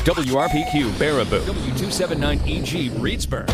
WRPQ Baraboo, W279EG Reedsburg.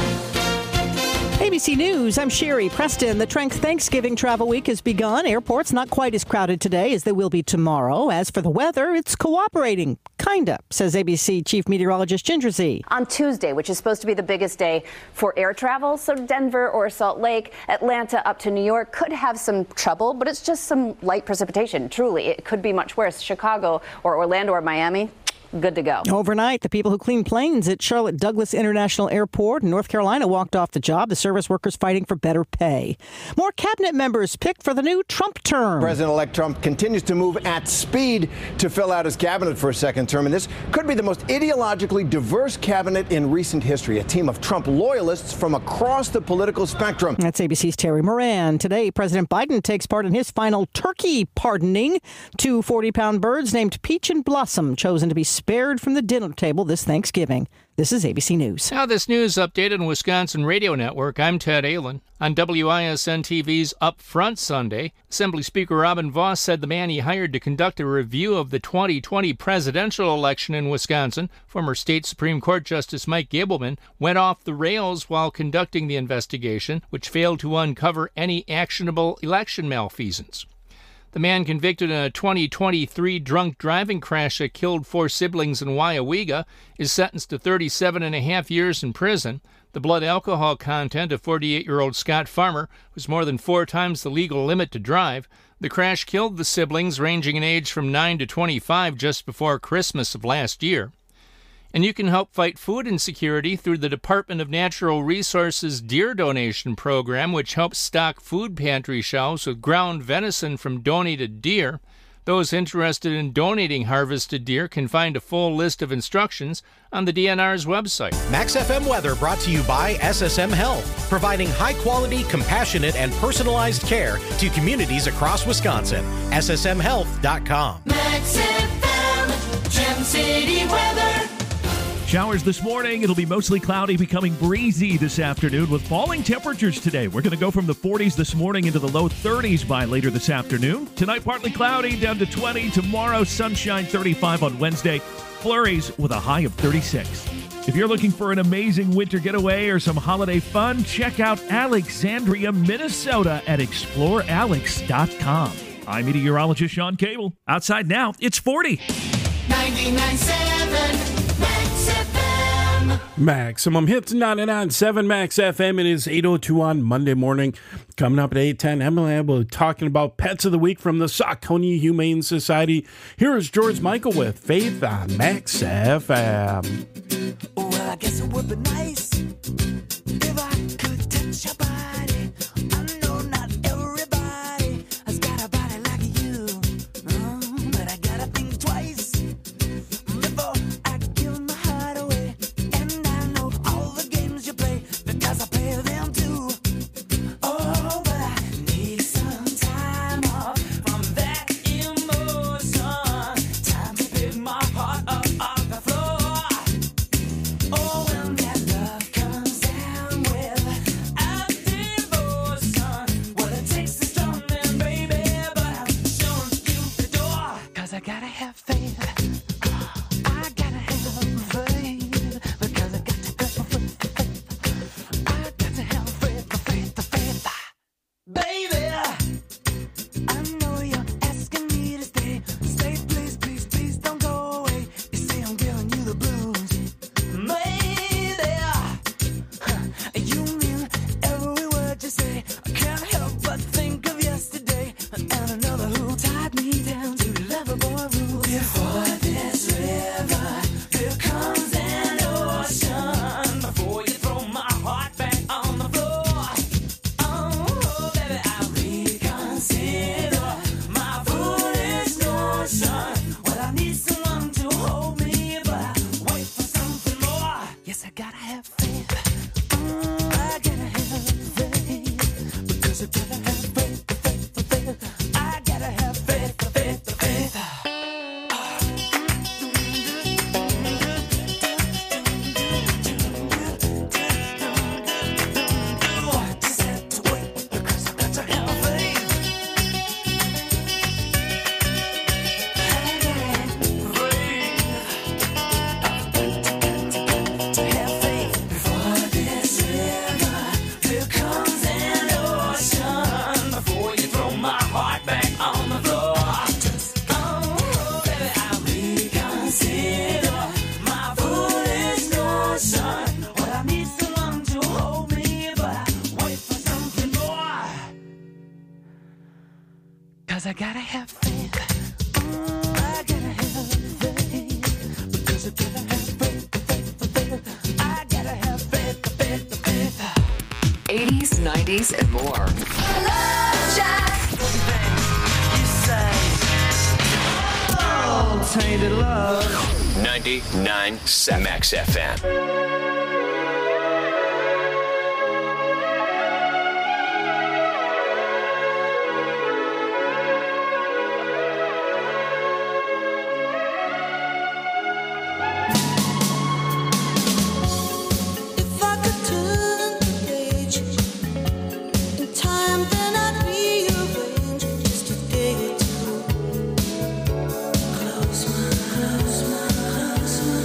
ABC News, I'm Sherry Preston. The Thanksgiving travel week has begun. Airports not quite as crowded today as they will be tomorrow. As for the weather, it's cooperating. Kinda, says ABC Chief Meteorologist Ginger Z. On Tuesday, which is supposed to be the biggest day for air travel, so Denver or Salt Lake, Atlanta up to New York could have some trouble, but it's just some light precipitation. Truly, it could be much worse. Chicago or Orlando or Miami, good to go. Overnight, the people who clean planes at Charlotte Douglas International Airport in North Carolina walked off the job. The service workers fighting for better pay. More cabinet members picked for the new Trump term. President-elect Trump continues to move at speed to fill out his cabinet for a second term, and this could be the most ideologically diverse cabinet in recent history. A team of Trump loyalists from across the political spectrum. That's ABC's Terry Moran. Today, President Biden takes part in his final turkey pardoning. Two 40-pound birds named Peach and Blossom chosen to be spared from the dinner table this Thanksgiving. This is ABC News. Now this news update on Wisconsin Radio Network. I'm Ted Allen. On WISN TV's Up Front Sunday, Assembly Speaker Robin Vos said the man he hired to conduct a review of the 2020 presidential election in Wisconsin, former state Supreme Court Justice Mike Gableman, went off the rails while conducting the investigation, which failed to uncover any actionable election malfeasance. The man convicted in a 2023 drunk driving crash that killed 4 siblings in Waiawega is sentenced to 37.5 years in prison. The blood alcohol content of 48-year-old Scott Farmer was more than 4 times the legal limit to drive. The crash killed the siblings, ranging in age from 9 to 25, just before Christmas of last year. And you can help fight food insecurity through the Department of Natural Resources Deer Donation Program, which helps stock food pantry shelves with ground venison from donated deer. Those interested in donating harvested deer can find a full list of instructions on the DNR's website. Max FM weather brought to you by SSM Health, providing high-quality, compassionate, and personalized care to communities across Wisconsin. SSMHealth.com. Max FM, Gem City weather. Showers this morning. It'll be mostly cloudy, becoming breezy this afternoon with falling temperatures today. We're going to go from the 40s this morning into the low 30s by later this afternoon. Tonight, partly cloudy, down to 20. Tomorrow, sunshine, 35 on Wednesday. Flurries with a high of 36. If you're looking for an amazing winter getaway or some holiday fun, check out Alexandria, Minnesota at explorealex.com. I'm meteorologist Sean Cable. Outside now, it's 40. 99.7 Maximum Hits 99.7 Max FM. It is 8:02 on Monday morning. Coming up at 8:10, Emily will be talking about Pets of the Week from the Saucony Humane Society. Here is George Michael with Faith on Max FM. Well, I guess it would be nice if I could touch your body. I know not everybody has got a body like you, but I gotta think twice before I give my heart away. And I know all the games you play because I play them too. Oh, but I need some time off from that emotion. Time to pick my heart up off the floor. Oh, when that love comes down with a devotion, well, it takes a strong man, baby, but I'm showing you the door. 'Cause I gotta have faith. I gotta have faith. Because I got to have faith. I got to have faith. Baby, I know you're asking me to stay. Stay, please, please, please don't go away. You say I'm giving you the blues. Maybe you mean every word you say. I can't help but think of yesterday and another who tied me down to lover boy rules. Before this 'cause I gotta have faith. I gotta have faith. Because I gotta have faith. I gotta have faith. 80s, 90s, and more. Love Jack. You say, oh, tainted love. 99 Max FM. If I could turn the page in time, then I'd rearrange just a day or two. Close my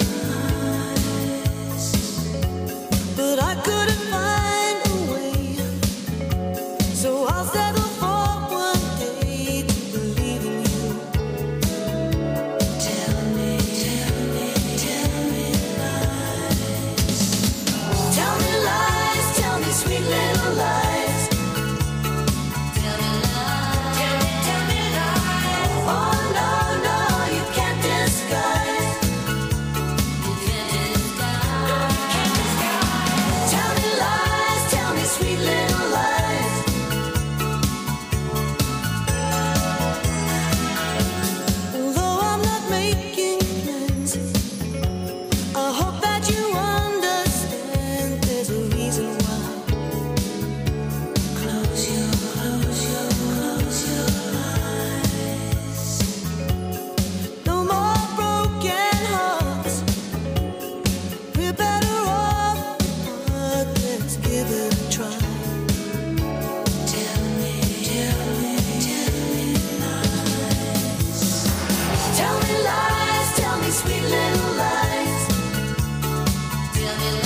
eyes. But I couldn't find a way, so I'll settle for one day to believe in you. Tell me lies, tell me sweet little lies. Tell me lies. Oh no, no, you can't disguise. Tell me lies, tell me sweet little lies. Although I'm not making plans, I hope that you understand there's a reason why. Close your eyes. No more broken hearts. We're better off apart. Let's give it a try. Tell me lies. Tell me lies, tell me sweet little lies. Tell me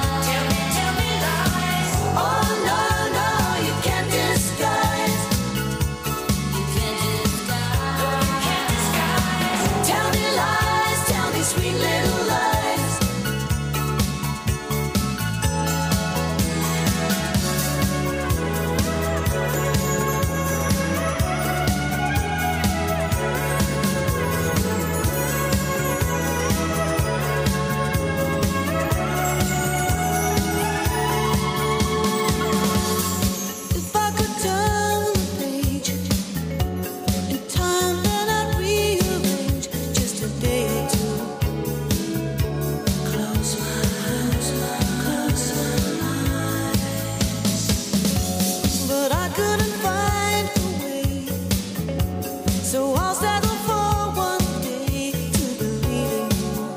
lies. Oh no, no, you can't disguise. Tell me lies, tell me sweet little lies. If I could turn the page in time, then I'd rearrange just a day or two. Close my eyes. But I couldn't find a way, so I'll settle for one day to believe in you.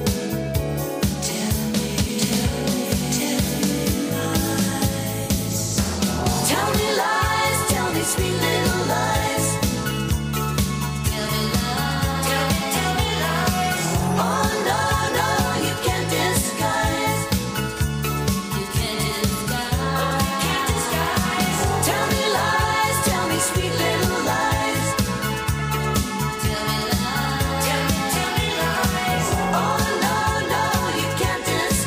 Tell me lies. Tell me lies, tell me sweet little lies. Tell me lies. Oh no, no, you can't disguise. Tell me lies, tell me sweet little lies. Tell me lies. Oh no, no, you can't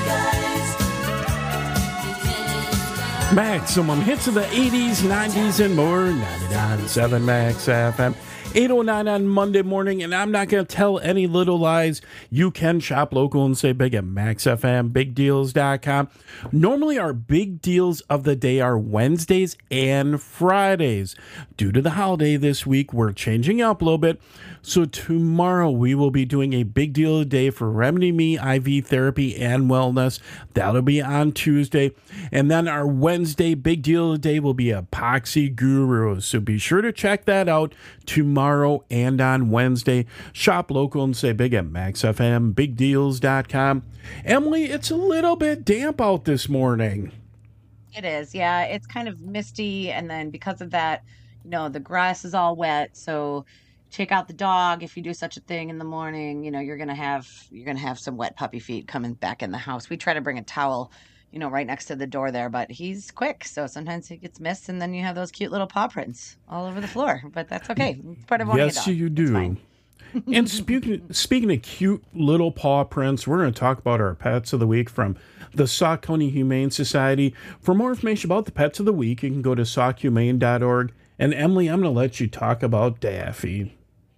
disguise. Maximum hits of the 80s, 90s, and more. 99.7 Max FM. 8:09 on Monday morning, and I'm not going to tell any little lies. You can shop local and say big at MaxFMBigDeals.com. Normally, our big deals of the day are Wednesdays and Fridays. Due to the holiday this week, we're changing up a little bit. So tomorrow, we will be doing a big deal of the day for Remedy Me IV therapy and wellness. That'll be on Tuesday. And then our Wednesday big deal of the day will be Epoxy Gurus. So be sure to check that out tomorrow and on Wednesday. Shop local and say big at MaxFMBigDeals.com. Emily, it's a little bit damp out this morning. It is, yeah. It's kind of misty, and then because of that, the grass is all wet. So take out the dog if you do such a thing in the morning. You're gonna have some wet puppy feet coming back in the house. We try to bring a towel, right next to the door there, but he's quick, so sometimes he gets missed, and then you have those cute little paw prints all over the floor. But that's okay. It's part of owning a dog. Yes, you do. And speaking of cute little paw prints, we're going to talk about our pets of the week from the Sauk County Humane Society. For more information about the pets of the week, you can go to sauchumane.org And Emily, I'm going to let you talk about Daffy.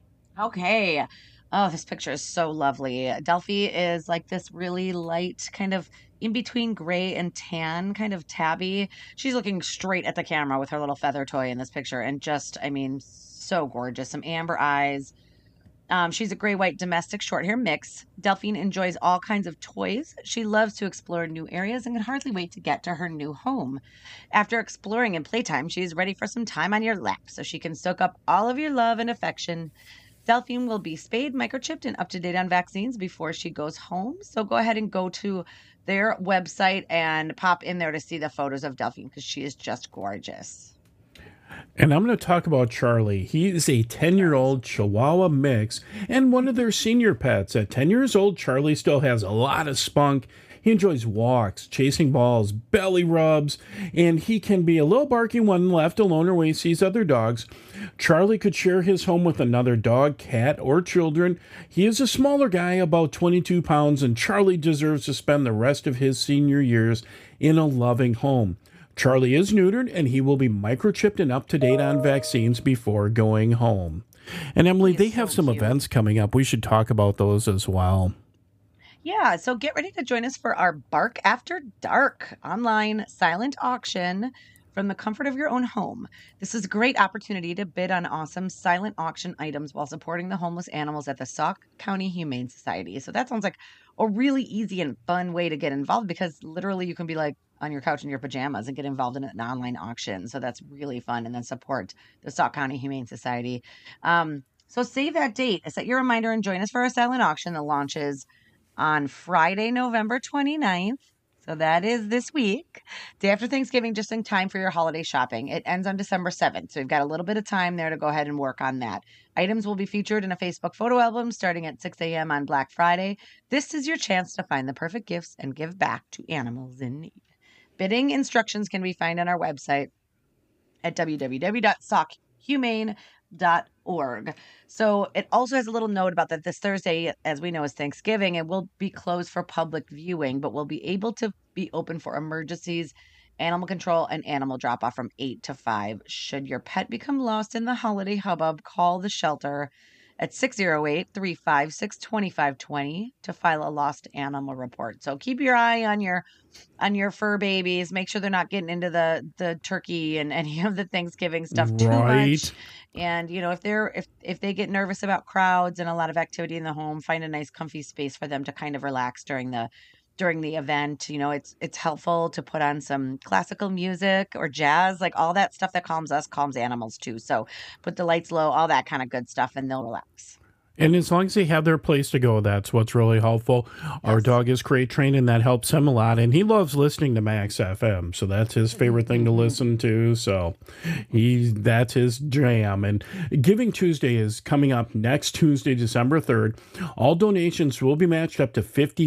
Okay. Oh, this picture is so lovely. Delphi is like this really light, kind of in between gray and tan, kind of tabby. She's looking straight at the camera with her little feather toy in this picture, and just, I mean, so gorgeous. Some amber eyes. She's a gray-white domestic short-hair mix. Delphine enjoys all kinds of toys. She loves to explore new areas and can hardly wait to get to her new home. After exploring in playtime, she's ready for some time on your lap so she can soak up all of your love and affection. Delphine will be spayed, microchipped, and up to date on vaccines before she goes home. So go ahead and go to their website and pop in there to see the photos of Delphine because she is just gorgeous. And I'm going to talk about Charlie. He is a 10-year-old Chihuahua mix and one of their senior pets. At 10 years old, Charlie still has a lot of spunk. He enjoys walks, chasing balls, belly rubs, and he can be a little barky when left alone or when he sees other dogs. Charlie could share his home with another dog, cat, or children. He is a smaller guy, about 22 pounds, and Charlie deserves to spend the rest of his senior years in a loving home. Charlie is neutered, and he will be microchipped and up to date on vaccines before going home. And Emily, they have some events coming up. We should talk about those as well. Yeah, so get ready to join us for our Bark After Dark online silent auction from the comfort of your own home. This is a great opportunity to bid on awesome silent auction items while supporting the homeless animals at the Sauk County Humane Society. So that sounds like a really easy and fun way to get involved because literally you can be like on your couch in your pajamas and get involved in an online auction. So that's really fun. And then support the Sauk County Humane Society. So save that date. Set your reminder and join us for our silent auction that launches on Friday, November 29th. So that is this week, day after Thanksgiving, just in time for your holiday shopping. It ends on December 7th. So we've got a little bit of time there to go ahead and work on that. Items will be featured in a Facebook photo album starting at 6 a.m. on Black Friday. This is your chance to find the perfect gifts and give back to animals in need. Bidding instructions can be found on our website at www.saukhumane.org. So it also has a little note about that this Thursday, as we know, is Thanksgiving. It will be closed for public viewing, but will be able to be open for emergencies, animal control, and animal drop-off from 8 to 5. Should your pet become lost in the holiday hubbub, call the shelter at 608-356-2520 to file a lost animal report. So keep your eye on your fur babies. Make sure they're not getting into the turkey and any of the Thanksgiving stuff too much. And you know, if they get nervous about crowds and a lot of activity in the home, find a nice comfy space for them to kind of relax during the event. You know, it's helpful to put on some classical music or jazz, like all that stuff that calms us, calms animals too. So put the lights low, all that kind of good stuff, and they'll relax. And as long as they have their place to go, that's what's really helpful. Yes. Our dog is crate trained, and that helps him a lot. And he loves listening to Max FM, so that's his favorite thing to listen to. So that's his jam. And Giving Tuesday is coming up next Tuesday, December 3rd. All donations will be matched up to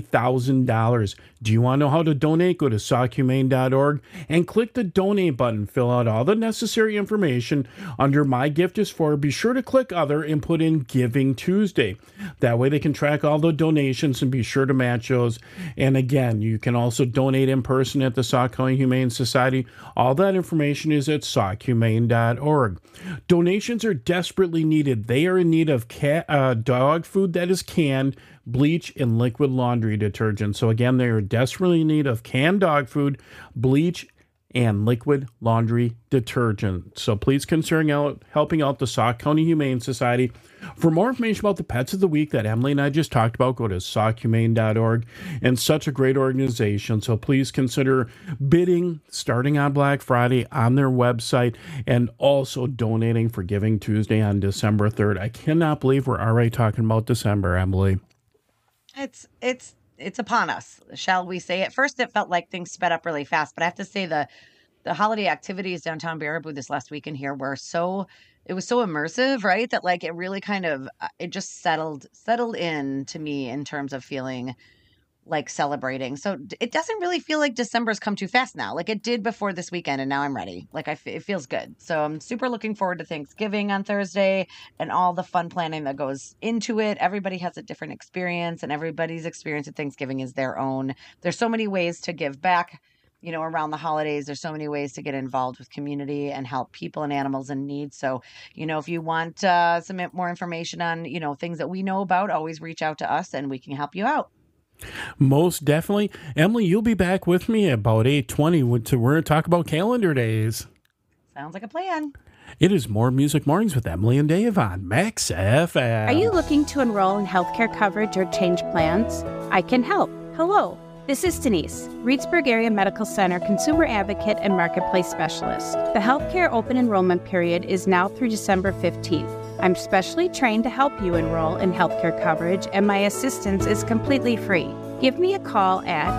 $50,000. Do you want to know how to donate? Go to saukhumane.org and click the donate button. Fill out all the necessary information under My Gift is For. Be sure to click Other and put in Giving Tuesday. That way they can track all the donations and be sure to match those. And again, you can also donate in person at the Sauk County Humane Society. All that information is at saukhumane.org. Donations are desperately needed. They are in need of dog food that is canned, bleach, and liquid laundry detergent. So again, they are desperately in need of canned dog food, bleach, and liquid laundry detergent. So please consider helping out the Sauk County Humane Society. For more information about the pets of the week that Emily and I just talked about, go to saukhumane.org. And such a great organization. So please consider bidding starting on Black Friday on their website and also donating for Giving Tuesday on December 3rd. I cannot believe we're already talking about December, Emily. It's upon us, shall we say. At first, it felt like things sped up really fast, but I have to say the holiday activities downtown Baraboo this last weekend here were it was so immersive, right? That like it really kind of it just settled in to me in terms of feeling like celebrating. So it doesn't really feel like December's come too fast now. Like it did before this weekend, and now I'm ready. Like it feels good. So I'm super looking forward to Thanksgiving on Thursday and all the fun planning that goes into it. Everybody has a different experience, and everybody's experience at Thanksgiving is their own. There's so many ways to give back. around the holidays, there's so many ways to get involved with community and help people and animals in need. So, if you want some more information on, things that we know about, always reach out to us and we can help you out. Most definitely. Emily, you'll be back with me about 8:20. We're going to talk about calendar days. Sounds like a plan. It is More Music Mornings with Emily and Dave on Max FM. Are you looking to enroll in healthcare coverage or change plans? I can help. Hello, this is Denise, Reedsburg Area Medical Center consumer advocate and marketplace specialist. The healthcare open enrollment period is now through December 15th. I'm specially trained to help you enroll in healthcare coverage, and my assistance is completely free. Give me a call at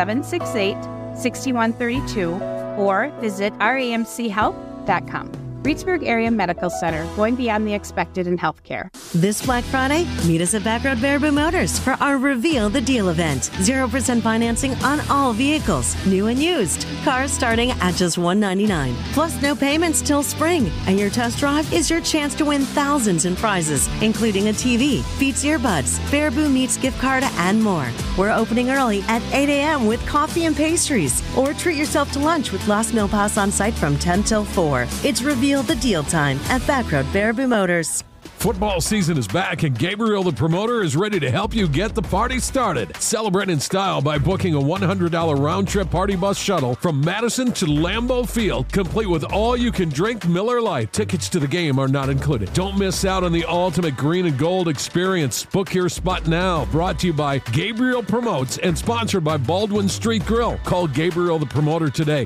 768-6132 or visit ramchelp.com. Reedsburg Area Medical Center, going beyond the expected in healthcare. This Black Friday, meet us at Backroad Baraboo Motors for our Reveal the Deal event. 0% financing on all vehicles, new and used. Cars starting at just $199. Plus no payments till spring. And your test drive is your chance to win thousands in prizes, including a TV, Beats earbuds, Baraboo Meats gift card, and more. We're opening early at 8 a.m. with coffee and pastries. Or treat yourself to lunch with Last Meal Pass on site from 10 till 4. It's Reveal the Deal time at Backroad Baraboo Motors. Football season is back, and Gabriel the Promoter is ready to help you get the party started. Celebrate in style by booking a $100 round-trip party bus shuttle from Madison to Lambeau Field, complete with all-you-can-drink Miller Lite. Tickets to the game are not included. Don't miss out on the ultimate green and gold experience. Book your spot now. Brought to you by Gabriel Promotes and sponsored by Baldwin Street Grill. Call Gabriel the Promoter today,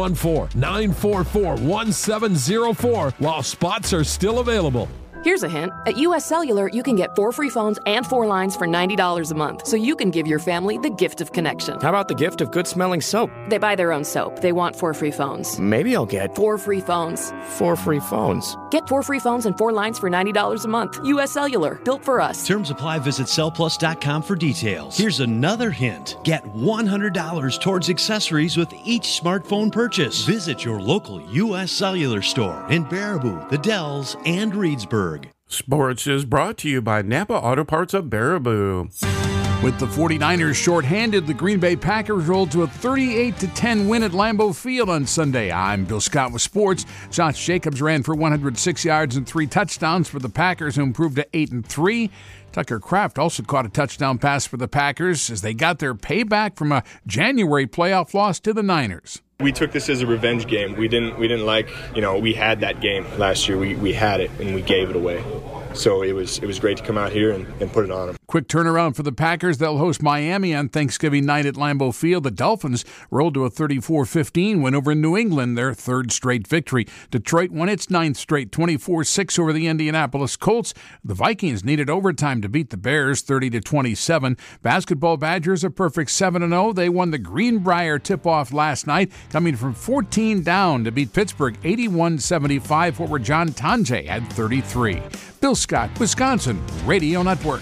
414-944-1704, while spots are still available. Here's a hint. At U.S. Cellular, you can get 4 free phones and 4 lines for $90 a month, so you can give your family the gift of connection. How about the gift of good-smelling soap? They buy their own soap. They want 4 free phones. Maybe I'll get 4 free phones. 4 free phones. Get 4 free phones and 4 lines for $90 a month. U.S. Cellular. Built for us. Terms apply. Visit cellplus.com for details. Here's another hint. Get $100 towards accessories with each smartphone purchase. Visit your local U.S. Cellular store in Baraboo, The Dells, and Reedsburg. Sports is brought to you by Napa Auto Parts of Baraboo. With the 49ers shorthanded, the Green Bay Packers rolled to a 38-10 win at Lambeau Field on Sunday. I'm Bill Scott with sports. Josh Jacobs ran for 106 yards and 3 touchdowns for the Packers, who improved to 8-3. Tucker Kraft also caught a touchdown pass for the Packers as they got their payback from a January playoff loss to the Niners. We took this as a revenge game. We didn't like, we had that game last year. We had it and we gave it away. So it was great to come out here and put it on them. Quick turnaround for the Packers. They'll host Miami on Thanksgiving night at Lambeau Field. The Dolphins rolled to a 34-15 win over New England, their 3rd straight victory. Detroit won its 9th straight, 24-6 over the Indianapolis Colts. The Vikings needed overtime to beat the Bears, 30-27. Basketball Badgers a perfect 7-0. They won the Greenbrier tip-off last night, coming from 14 down to beat Pittsburgh 81-75, forward John Tonje had 33. Bill Scott, Wisconsin Radio Network.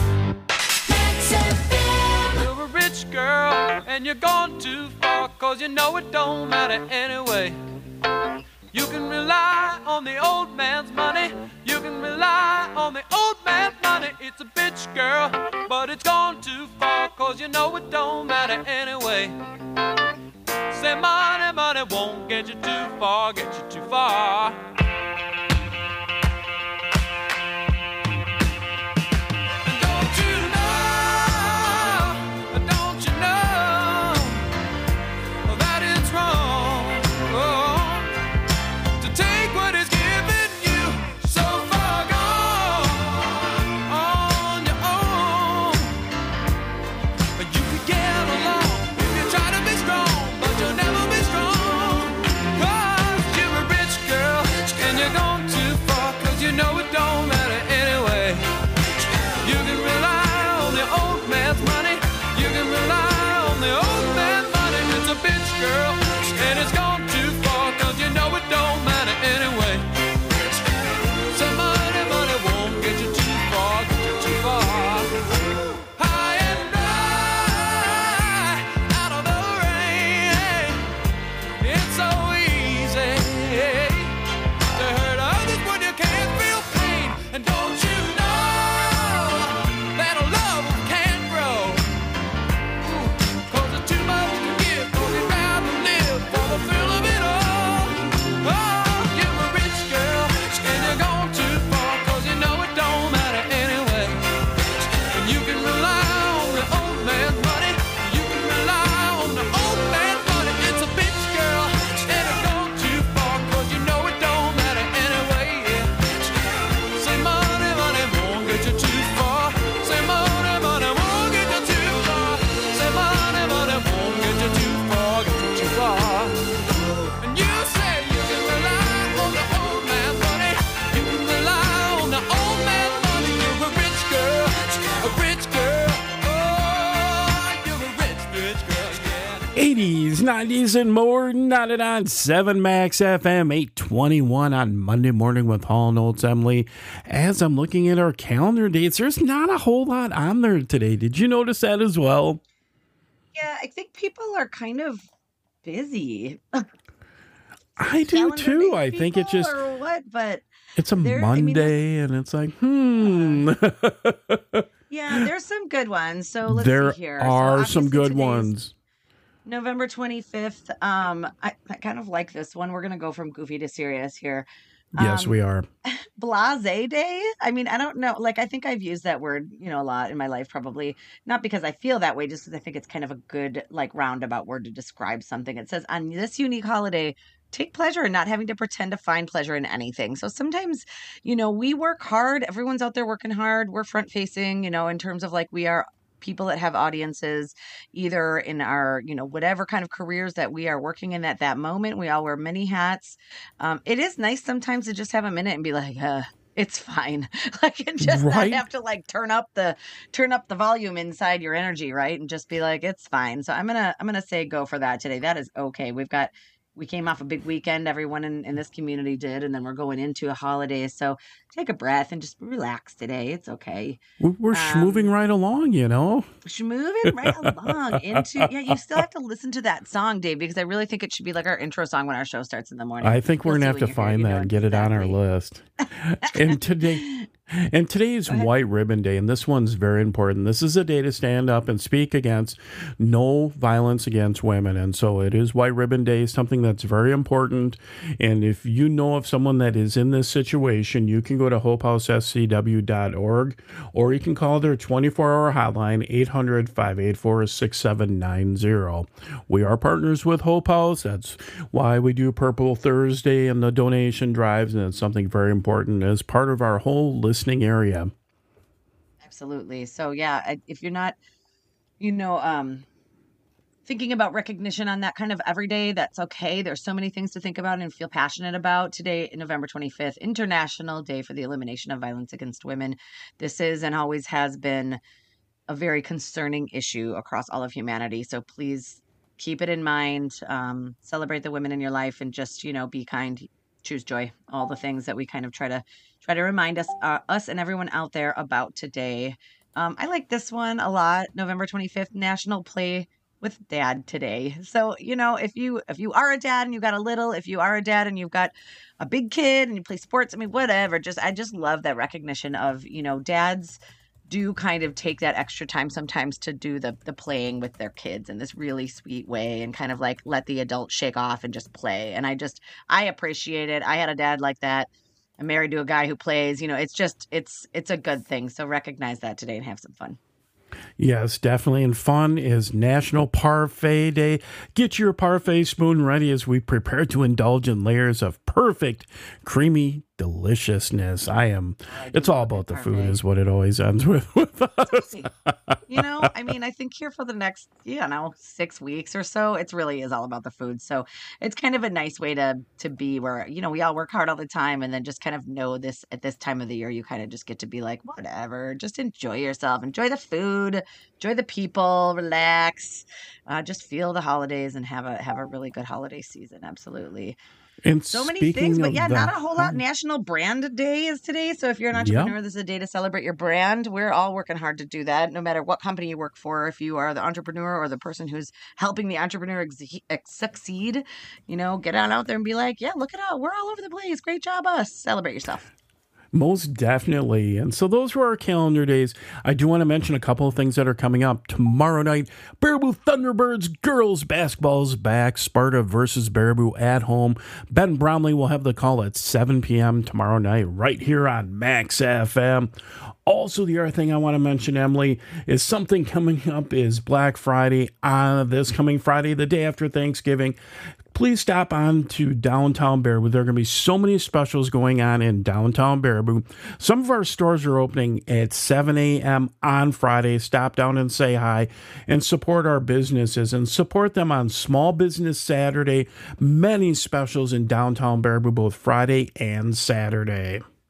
You're a rich girl and you're gone too far, 'cause you know it don't matter anyway. You can rely on the old man's money. You can rely on the old man's money. It's a bitch, girl, but it's gone too far, 'cause you know it don't matter anyway. Say money, money won't get you too far, get you too far. 80s, 90s, and more. 99.7 Max FM, 821 on Monday morning with Hall Notes. Emily, as I'm looking at our calendar dates, there's not a whole lot on there today. Did you notice that as well? Yeah, I think people are kind of busy. I do too. I think it's just or what, but it's a Monday, and it's like, Yeah, there's some good ones. So let's there see here. are So some good today's ones. November 25th. I kind of like this one. We're gonna go from goofy to serious here. Yes, we are. Blase day. I mean, I don't know. Like, I think I've used that word, a lot in my life, probably not because I feel that way, just because I think it's kind of a good, roundabout word to describe something. It says, on this unique holiday, take pleasure in not having to pretend to find pleasure in anything. So sometimes, we work hard. Everyone's out there working hard. We're front facing, in terms of we are people that have audiences either in our, whatever kind of careers that we are working in at that moment. We all wear many hats. It is nice sometimes to just have a minute and be like, it's fine. And just not have to turn up the volume inside your energy, right? And just be like, it's fine. So I'm gonna say go for that today. That is okay. We came off a big weekend, everyone in this community did, and then we're going into a holiday. So take a breath and just relax today. It's okay. We're moving right along, Moving right along into, you still have to listen to that song, Dave, because I really think it should be our intro song when our show starts in the morning. I think we're going to have to find that and get it on our list. And today's White Ribbon Day, and this one's very important. This is a day to stand up and speak against no violence against women. And so it is White Ribbon Day, something that's very important. And if you know of someone that is in this situation, you can go to hopehousescw.org, or you can call their 24-hour hotline, 800-584-6790. We are partners with Hope House. That's why we do Purple Thursday and the donation drives, and it's something very important as part of our whole listening area. Absolutely. So if you're not, thinking about recognition on that kind of every day, that's okay. There's so many things to think about and feel passionate about. Today, November 25th, International Day for the Elimination of Violence Against Women. This is and always has been a very concerning issue across all of humanity. So please keep it in mind. Celebrate the women in your life and just, be kind, choose joy, all the things that we kind of try to remind us and everyone out there about today. I like this one a lot. November 25th, National Play with Dad Today. So, if you are a dad and you've got if you are a dad and you've got a big kid and you play sports, whatever, I just love that recognition of, dads do kind of take that extra time sometimes to do the playing with their kids in this really sweet way and kind of let the adults shake off and just play. And I appreciate it. I had a dad like that. I'm married to a guy who plays, it's a good thing. So recognize that today and have some fun. Yes, definitely. And fun is National Parfait Day. Get your parfait spoon ready as we prepare to indulge in layers of perfect, creamy deliciousness. It's all about the food is what it always ends with us. I think here for the next, 6 weeks or so, it really is all about the food. So it's kind of a nice way to be where, we all work hard all the time and then just kind of know this at this time of the year, you kind of just get to be like, whatever, just enjoy yourself, enjoy the food, enjoy the people, relax, just feel the holidays and have a really good holiday season. Absolutely. And so many things, but not a whole lot. National Brand Day is today. So if you're an entrepreneur, this is a day to celebrate your brand. We're all working hard to do that, no matter what company you work for. If you are the entrepreneur or the person who's helping the entrepreneur succeed, get on out there and be like, look at us. We're all over the place. Great job, us. Celebrate yourself. Most definitely. And so those were our calendar days. I do want to mention a couple of things that are coming up. Tomorrow night, Baraboo Thunderbirds girls basketball is back. Sparta versus Baraboo at home. Ben Bromley will have the call at 7 p.m. tomorrow night right here on Max FM. Also, the other thing I want to mention, Emily, is something coming up is Black Friday on this coming Friday, the day after Thanksgiving. Please stop on to downtown Baraboo. There are going to be so many specials going on in downtown Baraboo. Some of our stores are opening at 7 a.m. on Friday. Stop down and say hi and support our businesses and support them on Small Business Saturday. Many specials in downtown Baraboo, both Friday and Saturday.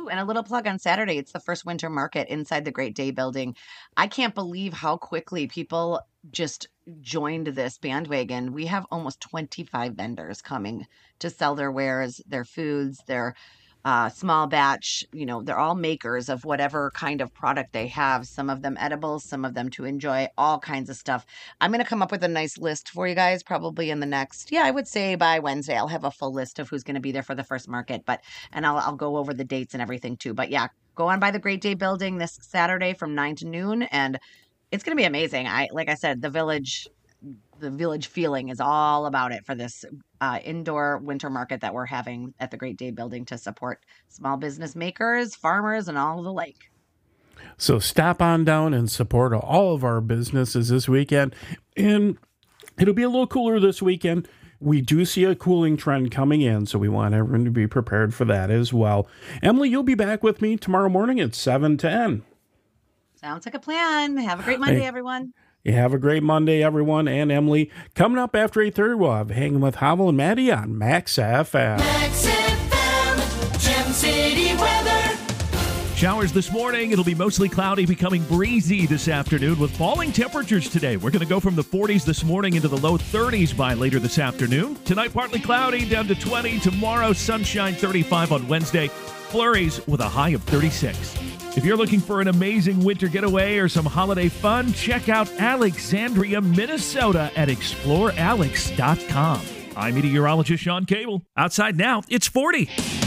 Ooh, and a little plug on Saturday. It's the first winter market inside the Great Day building. I can't believe how quickly people just joined this bandwagon. We have almost 25 vendors coming to sell their wares, their foods, their small batch. They're all makers of whatever kind of product they have. Some of them edibles, some of them to enjoy, all kinds of stuff. I'm going to come up with a nice list for you guys probably in the next, I would say by Wednesday, I'll have a full list of who's going to be there for the first market, and I'll go over the dates and everything too. But yeah, go on by the Great Day building this Saturday from 9 to noon, and it's going to be amazing. Like I said, the village feeling is all about it for this indoor winter market that we're having at the Great Day building to support small business makers, farmers, and all the like. So stop on down and support all of our businesses this weekend. And it'll be a little cooler this weekend. We do see a cooling trend coming in, so we want everyone to be prepared for that as well. Emily, you'll be back with me tomorrow morning at 7:10. Sounds like a plan. Have a great Monday, everyone. You have a great Monday, everyone. And Emily, coming up after 8:30, we'll have Hanging with Hobble and Maddie on Max FM. Max FM, Gem City weather. Showers this morning. It'll be mostly cloudy, becoming breezy this afternoon with falling temperatures today. We're going to go from the 40s this morning into the low 30s by later this afternoon. Tonight, partly cloudy, down to 20. Tomorrow, sunshine, 35 on Wednesday. Flurries with a high of 36. If you're looking for an amazing winter getaway or some holiday fun, check out Alexandria, Minnesota at explorealex.com. I'm meteorologist Sean Cable. Outside now, it's 40.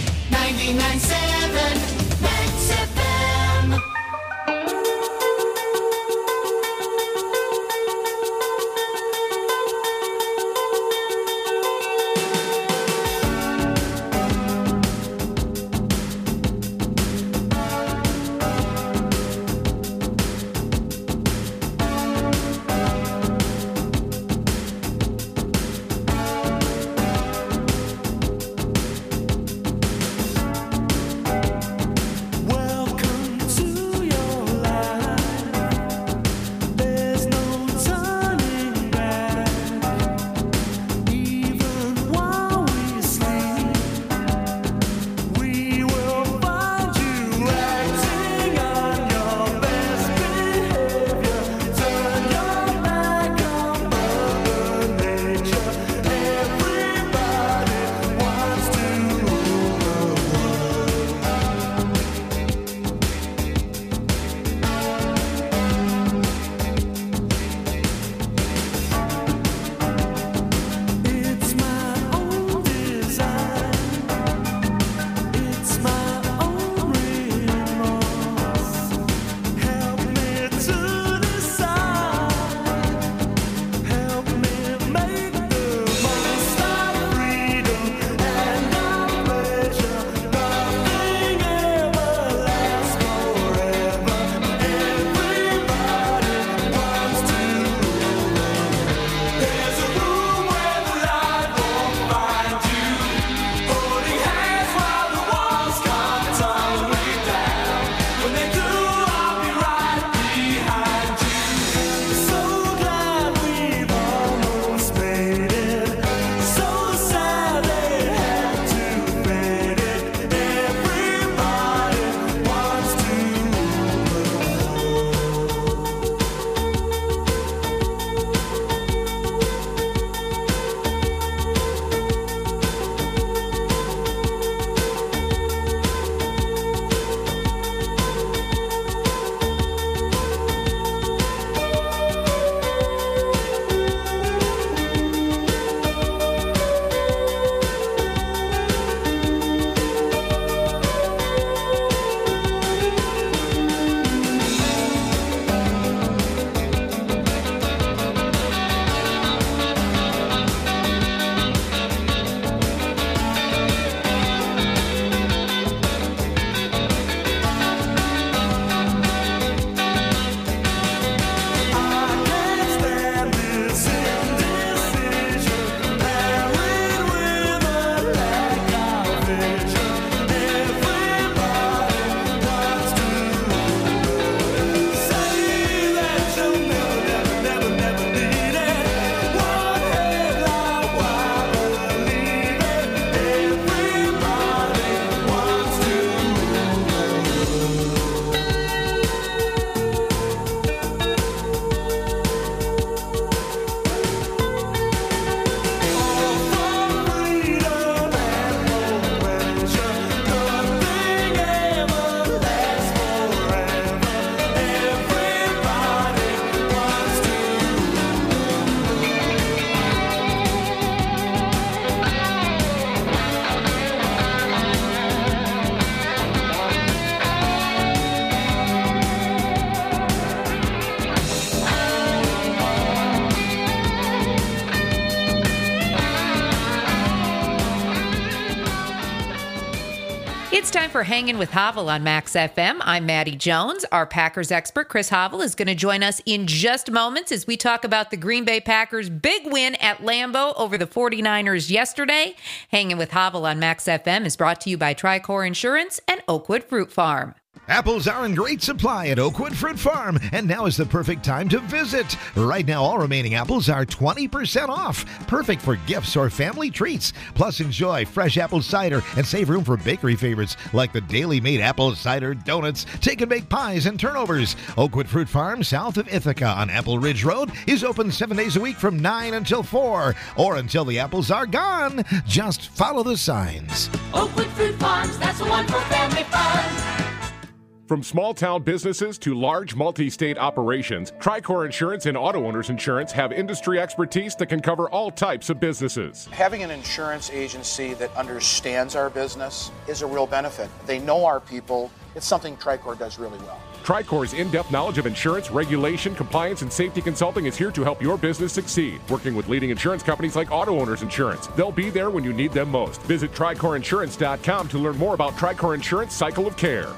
99.7 Max FM. It's time for Hanging with Havel on Max FM. I'm Maddie Jones. Our Packers expert, Chris Havel, is going to join us in just moments as we talk about the Green Bay Packers' big win at Lambeau over the 49ers yesterday. Hanging with Havel on Max FM is brought to you by Tricor Insurance and Oakwood Fruit Farm. Apples are in great supply at Oakwood Fruit Farm, and now is the perfect time to visit. Right now, all remaining apples are 20% off. Perfect for gifts or family treats. Plus, enjoy fresh apple cider and save room for bakery favorites like the Daily Made apple cider donuts, take-and-bake pies, and turnovers. Oakwood Fruit Farm, south of Ithaca on Apple Ridge Road, is open 7 days a week from 9 until 4, or until the apples are gone. Just follow the signs. Oakwood Fruit Farms, that's the one for family fun. From small-town businesses to large multi-state operations, Tricor Insurance and Auto Owners Insurance have industry expertise that can cover all types of businesses. Having an insurance agency that understands our business is a real benefit. They know our people. It's something Tricor does really well. Tricor's in-depth knowledge of insurance, regulation, compliance, and safety consulting is here to help your business succeed. Working with leading insurance companies like Auto Owners Insurance. They'll be there when you need them most. Visit TricorInsurance.com to learn more about Tricor Insurance Cycle of Care.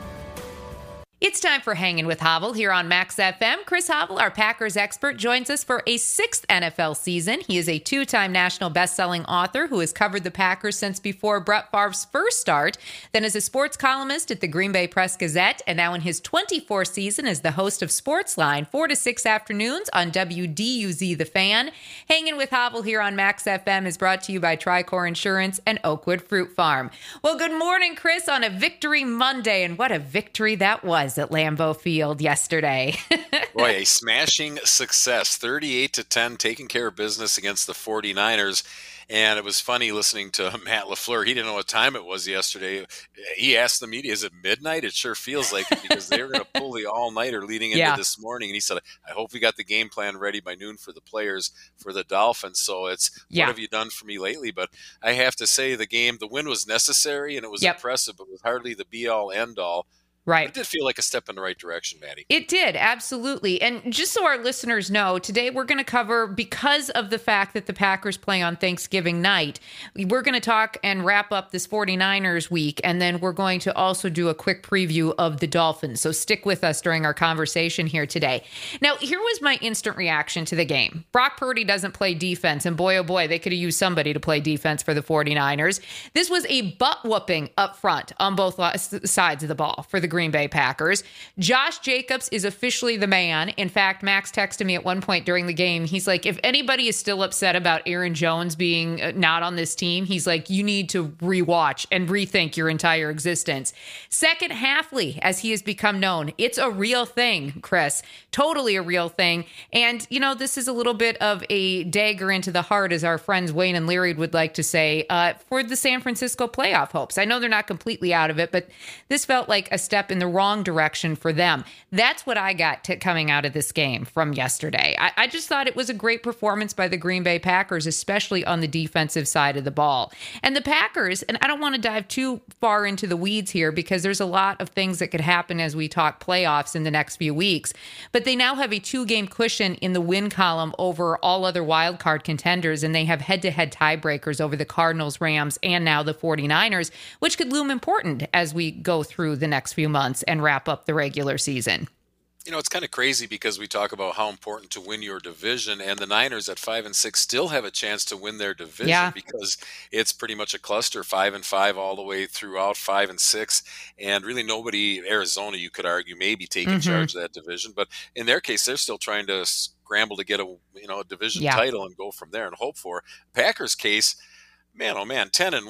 It's time for Hanging with Havel here on Max FM. Chris Havel, our Packers expert, joins us for a 6th NFL season. He is a 2-time national best-selling author who has covered the Packers since before Brett Favre's first start, then as a sports columnist at the Green Bay Press-Gazette, and now in his 24th season as the host of Sportsline, 4 to 6 afternoons on WDUZ The Fan. Hanging with Havel here on Max FM is brought to you by Tricor Insurance and Oakwood Fruit Farm. Well, good morning, Chris, on a Victory Monday, and what a victory that was at Lambeau Field yesterday. Boy, a smashing success, 38-10, taking care of business against the 49ers. And it was funny listening to Matt LaFleur. He didn't know what time it was yesterday. He asked the media, is it midnight? It sure feels like it, because they were going to pull the all-nighter leading into this morning. And he said, I hope we got the game plan ready by noon for the players for the Dolphins. So it's, what have you done for me lately? But I have to say the win was necessary and it was impressive, but it was hardly the be-all, end-all. Right. But it did feel like a step in the right direction, Maddie. It did, absolutely. And just so our listeners know, today we're going to cover, because of the fact that the Packers play on Thanksgiving night, we're going to talk and wrap up this 49ers week, and then we're going to also do a quick preview of the Dolphins. So stick with us during our conversation here today. Now, here was my instant reaction to the game. Brock Purdy doesn't play defense, and boy, oh boy, they could have used somebody to play defense for the 49ers. This was a butt-whooping up front on both sides of the ball for the Green Bay Packers. Josh Jacobs is officially the man. In fact, Max texted me at one point during the game. He's like, if anybody is still upset about Aaron Jones being not on this team, he's like, you need to rewatch and rethink your entire existence. Second Halfley, as he has become known, it's a real thing, Chris. Totally a real thing. And, you know, this is a little bit of a dagger into the heart, as our friends Wayne and Leary would like to say, for the San Francisco playoff hopes. I know they're not completely out of it, but this felt like a step in the wrong direction for them. That's what I got coming out of this game from yesterday. I just thought it was a great performance by the Green Bay Packers, especially on the defensive side of the ball. And the Packers, and I don't want to dive too far into the weeds here because there's a lot of things that could happen as we talk playoffs in the next few weeks, but they now have a 2-game cushion in the win column over all other wildcard contenders, and they have head-to-head tiebreakers over the Cardinals, Rams, and now the 49ers, which could loom important as we go through the next few months and wrap up the regular season. You know, it's kind of crazy because we talk about how important to win your division, and the Niners at 5-6 still have a chance to win their division because it's pretty much a cluster, 5-5 all the way throughout, 5-6, and really nobody, Arizona, you could argue, maybe taking charge of that division, but in their case, they're still trying to scramble to get a division title and go from there and hope for. Packers case, man, oh man, 10-1,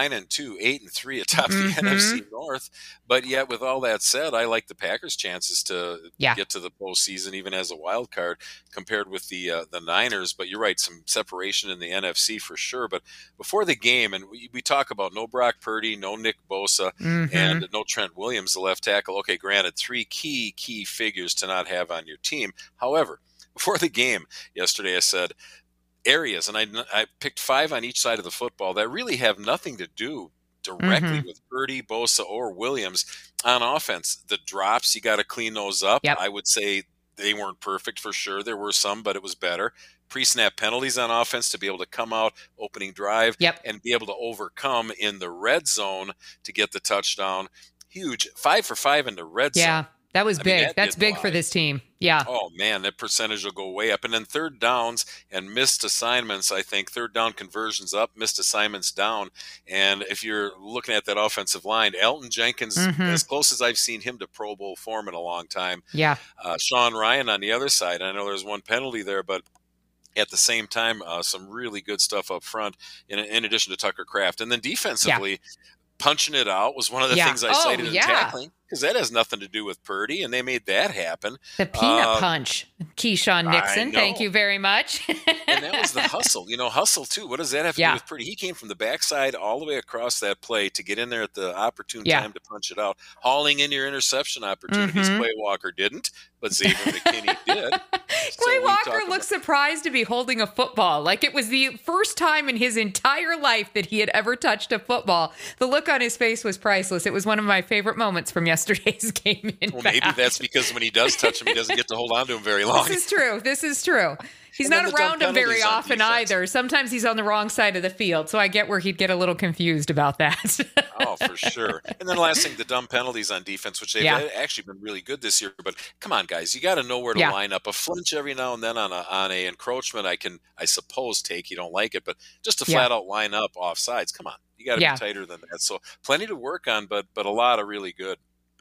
9-2, 8-3 atop the NFC North. But yet, with all that said, I like the Packers' chances to get to the postseason, even as a wild card, compared with the Niners. But you're right, some separation in the NFC for sure. But before the game, and we talk about no Brock Purdy, no Nick Bosa, and no Trent Williams, the left tackle. Okay, granted, 3 key figures to not have on your team. However, before the game yesterday, I said, areas, and I picked 5 on each side of the football that really have nothing to do directly with Purdy, Bosa, or Williams on offense. The drops, you got to clean those up. I would say They weren't perfect for sure. There were some, but it was better. Pre-snap penalties on offense to be able to come out opening drive and be able to overcome in the red zone to get the touchdown. Huge. 5 for 5 in the red zone. Yeah, that was big. That's big for this team. Yeah. Oh, man, that percentage will go way up. And then third downs and missed assignments, I think. Third down conversions up, missed assignments down. And if you're looking at that offensive line, Elton Jenkins, as close as I've seen him to Pro Bowl form in a long time. Yeah. Sean Ryan on the other side. I know there's one penalty there, but at the same time, some really good stuff up front in addition to Tucker Kraft. And then defensively, punching it out was one of the things I cited in tackling, because that has nothing to do with Purdy, and they made that happen. The peanut punch, Keyshawn Nixon. Thank you very much. And that was the hustle. Hustle, too. What does that have to do with Purdy? He came from the backside all the way across that play to get in there at the opportune time to punch it out, hauling in your interception opportunities. Quay Walker didn't, but Xavier McKinney did. Quay Walker looked surprised to be holding a football. Like it was the first time in his entire life that he had ever touched a football. The look on his face was priceless. It was one of my favorite moments from yesterday's game. Maybe that's because when he does touch him, he doesn't get to hold on to him very long. This is true. He's not around him very often either. Sometimes he's on the wrong side of the field, so I get where he'd get a little confused about that. Oh, for sure. And then last thing, the dumb penalties on defense, which they've actually been really good this year. But come on, guys, you got to know where to line up. A flinch every now and then on a encroachment, I suppose, take. You don't like it, but just to flat out line up off sides, come on. You got to be tighter than that. So plenty to work on, but a lot of really good.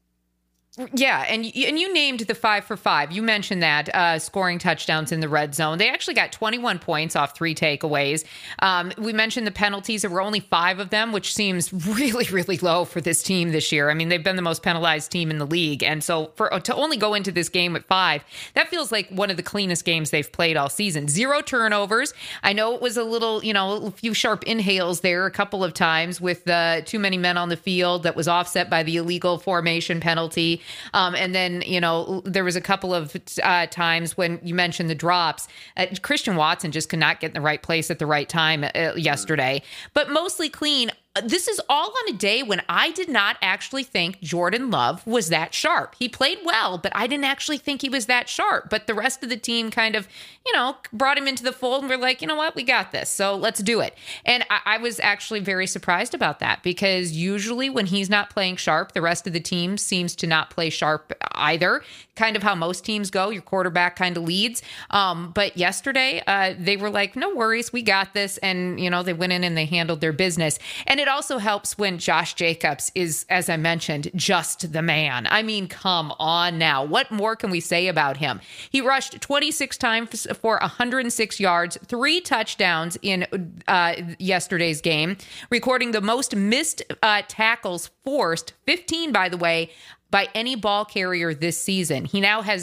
Yeah, and you named the 5 for 5. You mentioned that scoring touchdowns in the red zone. They actually got 21 points off 3 takeaways. We mentioned the penalties. There were only 5 of them, which seems really, really low for this team this year. I mean, they've been the most penalized team in the league. And so to only go into this game at 5, that feels like one of the cleanest games they've played all season. 0 turnovers. I know it was a little, a few sharp inhales there a couple of times with too many men on the field that was offset by the illegal formation penalty. And then, there was a couple of times when you mentioned the drops. Christian Watson just could not get in the right place at the right time yesterday, but mostly clean. This is all on a day when I did not actually think Jordan Love was that sharp. He played well, but I didn't actually think he was that sharp. But the rest of the team kind of, brought him into the fold, and we're like, you know what, we got this. So let's do it. And I was actually very surprised about that, because usually when he's not playing sharp, the rest of the team seems to not play sharp either. Kind of how most teams go. Your quarterback kind of leads. But yesterday, they were like, no worries, we got this. And, they went in and they handled their business. And it also helps when Josh Jacobs is, as I mentioned, just the man. I mean, come on now. What more can we say about him? He rushed 26 times for 106 yards, 3 touchdowns in yesterday's game, recording the most missed tackles forced, 15, by the way, by any ball carrier this season. He now has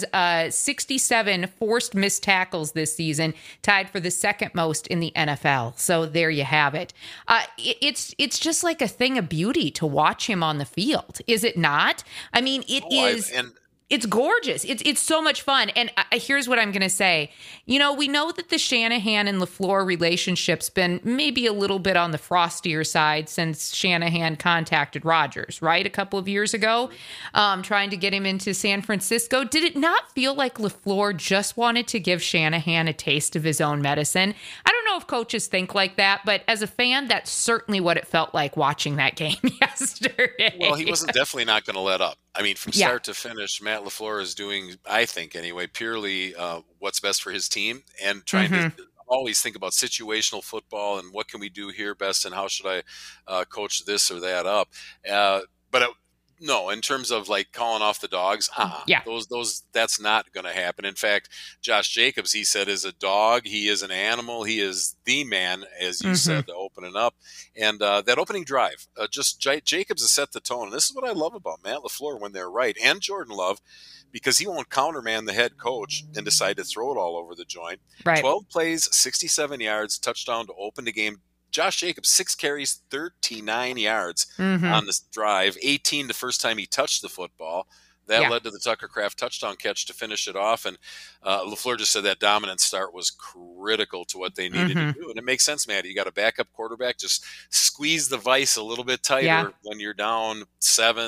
67 forced missed tackles this season, tied for the second most in the NFL. So there you have it. It's just like a thing of beauty to watch him on the field, is it not? I mean, it's gorgeous. It's so much fun. And here's what I'm going to say. We know that the Shanahan and LaFleur relationship's been maybe a little bit on the frostier side since Shanahan contacted Rodgers, right? A couple of years ago, trying to get him into San Francisco. Did it not feel like LaFleur just wanted to give Shanahan a taste of his own medicine? I don't know if coaches think like that, but as a fan, that's certainly what it felt like watching that game yesterday. Well, he wasn't definitely not going to let up. I mean, from start to finish, Matt LaFleur is doing, I think anyway, purely what's best for his team, and trying to always think about situational football and what can we do here best and how should I coach this or that up. No, in terms of like calling off the dogs, those that's not going to happen. In fact, Josh Jacobs, he said, is a dog. He is an animal. He is the man, as you said, to open it up. And that opening drive, Jacobs has set the tone. And this is what I love about Matt LaFleur when they're right, and Jordan Love, because he won't counterman the head coach and decide to throw it all over the joint. Right. 12 plays, 67 yards, touchdown to open the game. Josh Jacobs, 6 carries, 39 yards on this drive, 18 the first time he touched the football. That led to the Tucker Kraft touchdown catch to finish it off. And LaFleur just said that dominant start was critical to what they needed to do. And it makes sense, Maddie. You got a backup quarterback. Just squeeze the vice a little bit tighter when you're down 7-10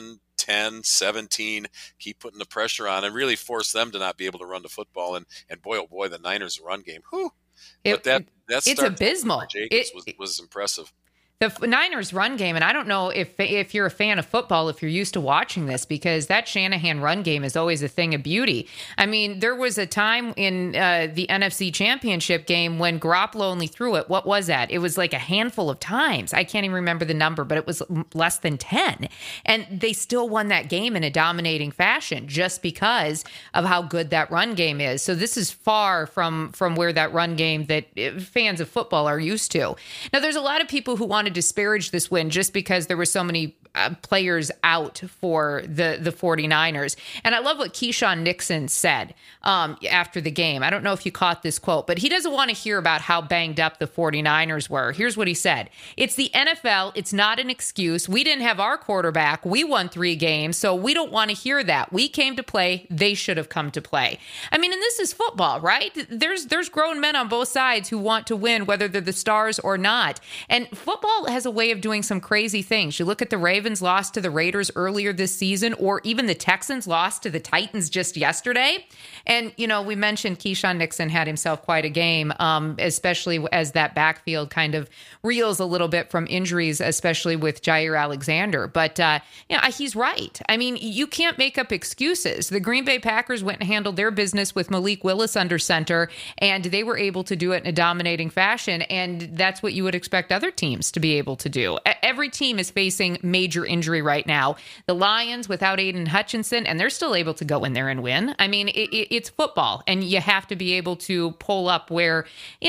10, 17, keep putting the pressure on and really force them to not be able to run the football. And boy, oh boy, the Niners run game. Whew. But it's abysmal. Jacobs was impressive. The Niners run game, and I don't know if you're a fan of football, if you're used to watching this, because that Shanahan run game is always a thing of beauty. I mean, there was a time in the NFC Championship game when Garoppolo only threw it. What was that? It was like a handful of times. I can't even remember the number, but it was less than 10. And they still won that game in a dominating fashion just because of how good that run game is. So this is far from where that run game that fans of football are used to. Now, there's a lot of people who want to disparage this win just because there were so many players out for the 49ers. And I love what Keyshawn Nixon said after the game. I don't know if you caught this quote, but he doesn't want to hear about how banged up the 49ers were. Here's what he said. It's the NFL. It's not an excuse. We didn't have our quarterback. We won 3 games, so we don't want to hear that. We came to play. They should have come to play. I mean, and this is football, right? There's grown men on both sides who want to win, whether they're the stars or not. And football has a way of doing some crazy things. You look at the Ravens lost to the Raiders earlier this season, or even the Texans lost to the Titans just yesterday. And, you know, we mentioned Keyshawn Nixon had himself quite a game, especially as that backfield kind of reels a little bit from injuries, especially with Jair Alexander. But, he's right. I mean, you can't make up excuses. The Green Bay Packers went and handled their business with Malik Willis under center, and they were able to do it in a dominating fashion. And that's what you would expect other teams to be able to do. Every team is facing major injury right now. The Lions without Aiden Hutchinson, and they're still able to go in there and win. I mean, it's football, and you have to be able to pull up where,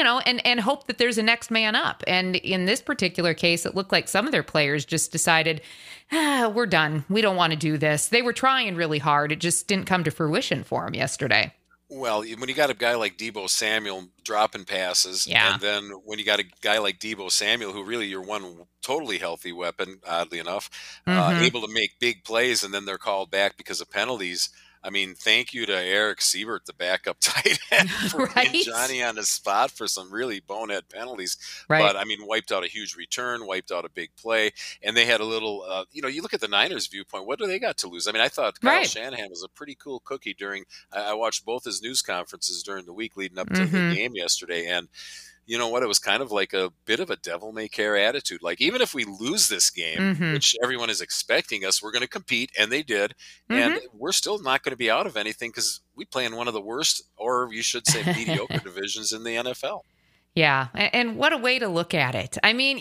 and hope that there's a next man up. And in this particular case, it looked like some of their players just decided, we're done. We don't want to do this. They were trying really hard. It just didn't come to fruition for them yesterday. Well, when you got a guy like Deebo Samuel dropping passes, and then when you got a guy like Deebo Samuel, who really your one totally healthy weapon, oddly enough, able to make big plays, and then they're called back because of penalties. I mean, thank you to Eric Siebert, the backup tight end, for putting Johnny on the spot for some really bonehead penalties. Right. But, I mean, wiped out a huge return, wiped out a big play, and they had a little, you look at the Niners' viewpoint, what do they got to lose? I mean, I thought Kyle Shanahan was a pretty cool cookie I watched both his news conferences during the week leading up to the game yesterday, and you know what? It was kind of like a bit of a devil-may-care attitude. Like, even if we lose this game, which everyone is expecting us, we're going to compete, and they did, and we're still not going to be out of anything because we play in one of the worst, or you should say mediocre divisions in the NFL. Yeah, and what a way to look at it. I mean,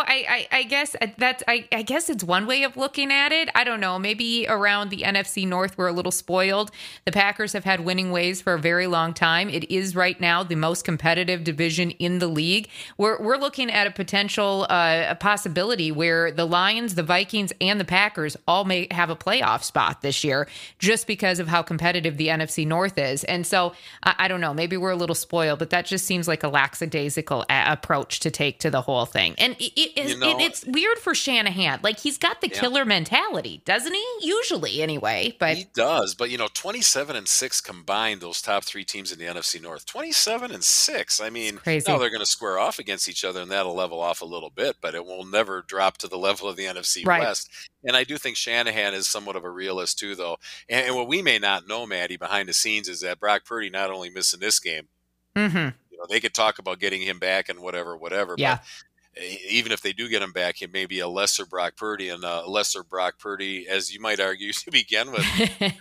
I guess I guess it's one way of looking at it. I don't know. Maybe around the NFC North, we're a little spoiled. The Packers have had winning ways for a very long time. It is right now the most competitive division in the league. We're looking at a potential a possibility where the Lions, the Vikings, and the Packers all may have a playoff spot this year just because of how competitive the NFC North is. And so I don't know. Maybe we're a little spoiled, but that just seems like a lackadaisical approach to take to the whole thing. And it's weird for Shanahan. Like, he's got the killer mentality, doesn't he? Usually, anyway. But he does. But 27-6 combined, those top 3 teams in the NFC North. 27-6. I mean, now they're going to square off against each other, and that'll level off a little bit. But it will never drop to the level of the NFC West. And I do think Shanahan is somewhat of a realist too, though. And what we may not know, Maddie, behind the scenes, is that Brock Purdy not only missing this game. They could talk about getting him back and whatever. Yeah. But even if they do get him back, it may be a lesser Brock Purdy, and a lesser Brock Purdy, as you might argue, to begin with.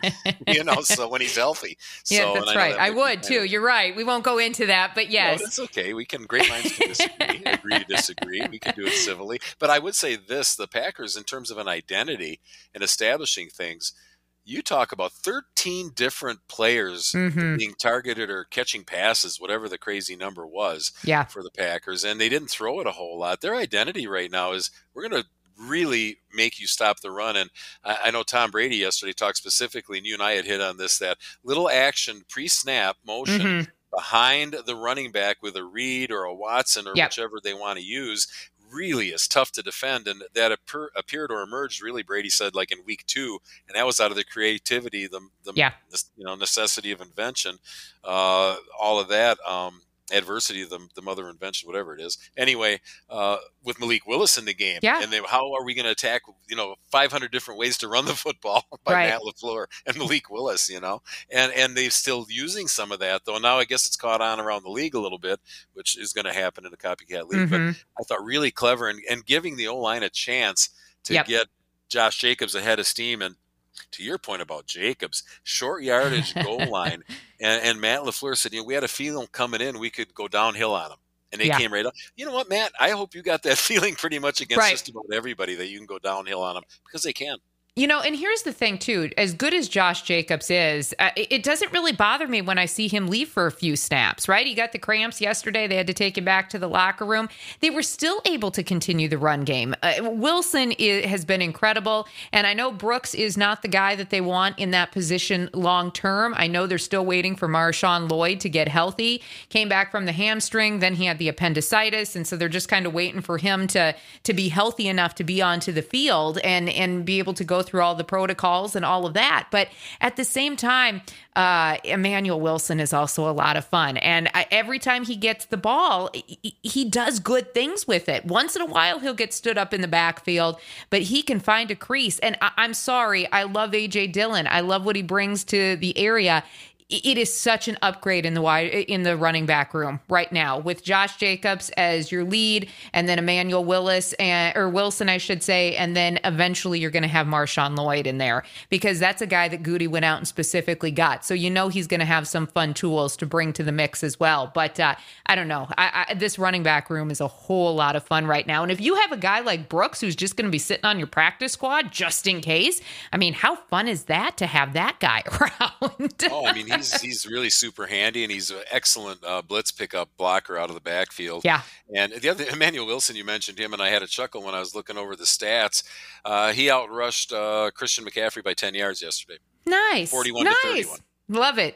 So when he's healthy. Yeah, that's right. I would too. You're right. We won't go into that, but yes. No, that's okay. Great minds can disagree. Agree to disagree. We can do it civilly. But I would say this: the Packers, in terms of an identity and establishing things. You talk about 13 different players being targeted or catching passes, whatever the crazy number was for the Packers, and they didn't throw it a whole lot. Their identity right now is we're going to really make you stop the run. And I know Tom Brady yesterday talked specifically, and you and I had hit on this, that little action pre-snap motion behind the running back with a Reed or a Watson or whichever they want to use really is tough to defend, and that appeared or emerged really, Brady said, like in week 2, and that was out of the creativity, the necessity of invention, all of that. adversity, the mother of invention, whatever it is. Anyway, with Malik Willis in the game, Yeah. and how are we going to attack? 500 different ways to run the football by Right. Matt LaFleur and Malik Willis. And they're still using some of that, though. Now I guess it's caught on around the league a little bit, which is going to happen in a copycat league. Mhm. But I thought really clever and giving the O-line a chance to Yep. get Josh Jacobs ahead of steam. And to your point about Jacobs, short yardage goal line, and Matt LaFleur said, we had a feeling coming in we could go downhill on him. And they Yeah. came right up. You know what, Matt? I hope you got that feeling pretty much against Right. just about everybody that you can go downhill on them because they can. And here's the thing, too. As good as Josh Jacobs is, it doesn't really bother me when I see him leave for a few snaps, right? He got the cramps yesterday. They had to take him back to the locker room. They were still able to continue the run game. Wilson has been incredible. And I know Brooks is not the guy that they want in that position long term. I know they're still waiting for Marshawn Lloyd to get healthy. Came back from the hamstring. Then he had the appendicitis. And so they're just kind of waiting for him to be healthy enough to be onto the field and be able to go through all the protocols and all of that. But at the same time, Emmanuel Wilson is also a lot of fun. And every time he gets the ball, he does good things with it. Once in a while, he'll get stood up in the backfield, but he can find a crease. And I'm sorry, I love A.J. Dillon. I love what he brings to the area. It is such an upgrade in the running back room right now with Josh Jacobs as your lead, and then Emmanuel Wilson, I should say, and then eventually you're going to have Marshawn Lloyd in there because that's a guy that Goody went out and specifically got. So he's going to have some fun tools to bring to the mix as well. But I don't know. This running back room is a whole lot of fun right now. And if you have a guy like Brooks who's just going to be sitting on your practice squad just in case, how fun is that to have that guy around? Oh, he's really super handy, and he's an excellent blitz pickup blocker out of the backfield. Yeah. And the other, Emmanuel Wilson, you mentioned him, and I had a chuckle when I was looking over the stats. He outrushed Christian McCaffrey by 10 yards yesterday. Nice. 41 to 31. Love it.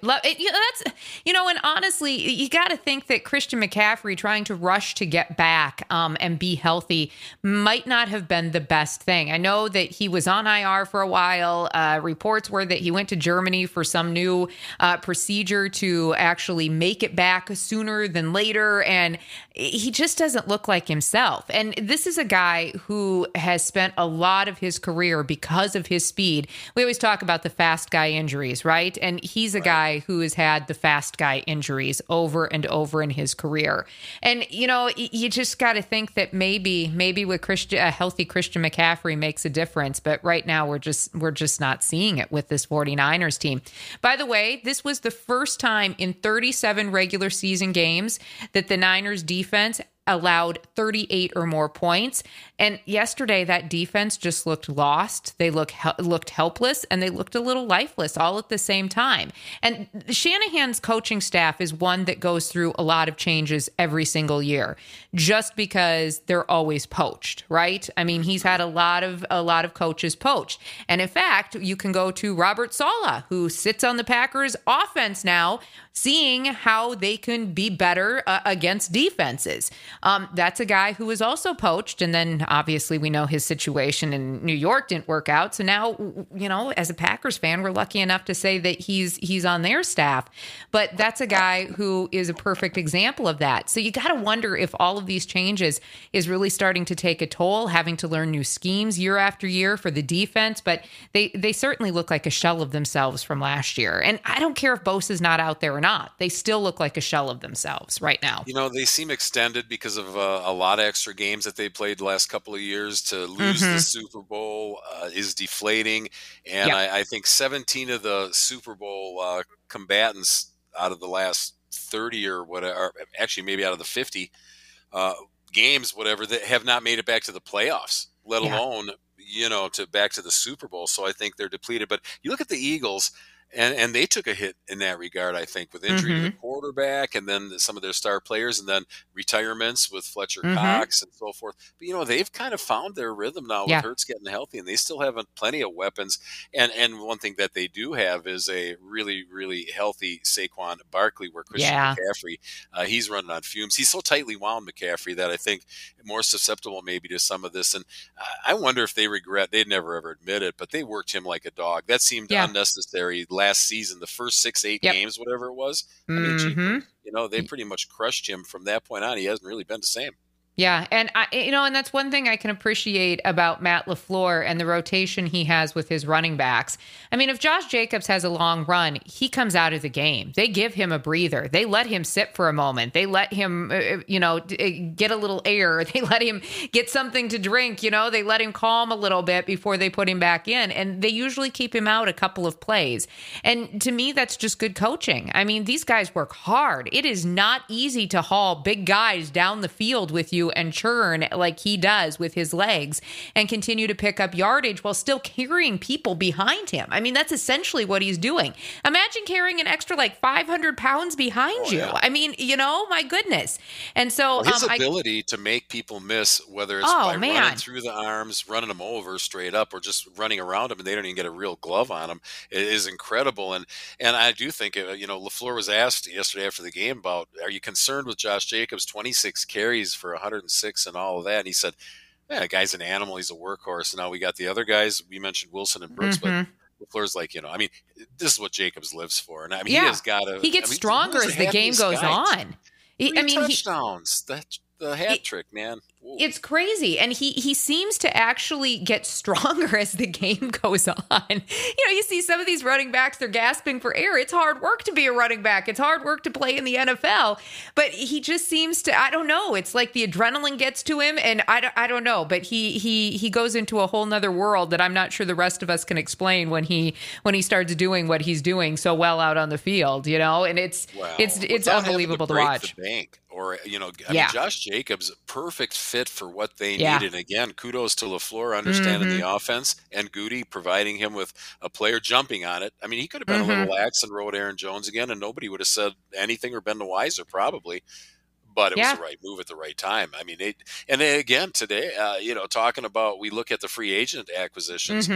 And honestly, you got to think that Christian McCaffrey trying to rush to get back and be healthy might not have been the best thing. I know that he was on IR for a while. Reports were that he went to Germany for some new procedure to actually make it back sooner than later. And he just doesn't look like himself. And this is a guy who has spent a lot of his career because of his speed. We always talk about the fast guy injuries, right? And he's a guy who has had the fast guy injuries over and over in his career. And, you just got to think that maybe with a healthy Christian McCaffrey makes a difference. But right now we're just not seeing it with this 49ers team. By the way, this was the first time in 37 regular season games that the Niners defense allowed 38 or more points. And yesterday, that defense just looked lost. They looked helpless, and they looked a little lifeless all at the same time. And Shanahan's coaching staff is one that goes through a lot of changes every single year, just because they're always poached, right? He's had a lot of coaches poached. And in fact, you can go to Robert Saleh, who sits on the Packers offense now, seeing how they can be better against defenses. That's a guy who was also poached, and then obviously we know his situation in New York didn't work out. So now, as a Packers fan, we're lucky enough to say that he's on their staff. But that's a guy who is a perfect example of that. So you got to wonder if all of these changes is really starting to take a toll, having to learn new schemes year after year for the defense. But they certainly look like a shell of themselves from last year. And I don't care if Bosa's not out there or not. They still look like a shell of themselves right now. They seem extended because of a lot of extra games that they played the last couple of years. To lose the Super Bowl is deflating. And I think 17 of the Super Bowl combatants out of the last 30 or whatever, actually maybe out of the 50 games, whatever, that have not made it back to the playoffs, let alone, to back to the Super Bowl. So I think they're depleted. But you look at the Eagles, and they took a hit in that regard, I think, with injury to the quarterback and then some of their star players and then retirements with Fletcher Cox and so forth. But, they've kind of found their rhythm now with Hurts getting healthy, and they still have plenty of weapons. And one thing that they do have is a really, really healthy Saquon Barkley, where Christian McCaffrey, he's running on fumes. He's so tightly wound, McCaffrey, that I think more susceptible maybe to some of this. And I wonder if they regret, they'd never ever admit it, but they worked him like a dog. That seemed unnecessary last season, the first 6-8 games, whatever it was. They pretty much crushed him from that point on. He hasn't really been the same. Yeah, and and that's one thing I can appreciate about Matt LaFleur and the rotation he has with his running backs. I mean, if Josh Jacobs has a long run, he comes out of the game. They give him a breather. They let him sit for a moment. They let him, get a little air. They let him get something to drink. They let him calm a little bit before they put him back in, and they usually keep him out a couple of plays. And to me, that's just good coaching. I mean, these guys work hard. It is not easy to haul big guys down the field with you and churn like he does with his legs and continue to pick up yardage while still carrying people behind him. I mean, that's essentially what he's doing. Imagine carrying an extra 500 pounds behind you. Yeah. I mean, my goodness. And so his ability to make people miss, whether it's by running through the arms, running them over straight up, or just running around them and they don't even get a real glove on them, is incredible. And I do think, LaFleur was asked yesterday after the game about, are you concerned with Josh Jacobs, 26 carries for 106 and all of that? And he said, yeah, the guy's an animal. He's a workhorse. And now we got the other guys. We mentioned Wilson and Brooks, but LaFleur's like, this is what Jacobs lives for. And I mean, he has got to. He gets stronger as the game goes on. Touchdowns. The hat trick, man. Whoa. It's crazy. And he seems to actually get stronger as the game goes on. You see some of these running backs, they're gasping for air. It's hard work to be a running back. It's hard work to play in the NFL. But he just seems to, I don't know. It's like the adrenaline gets to him. And I don't know. But he goes into a whole nother world that I'm not sure the rest of us can explain when he starts doing what he's doing so well out on the field, And it's unbelievable to watch. Or, Josh Jacobs, perfect fit for what they needed. And again, kudos to LaFleur understanding the offense and Goody providing him with a player jumping on it. I mean, he could have been a little lax and rode Aaron Jones again, and nobody would have said anything or been the wiser probably. But it was the right move at the right time. I mean, again, today, talking about, we look at the free agent acquisitions,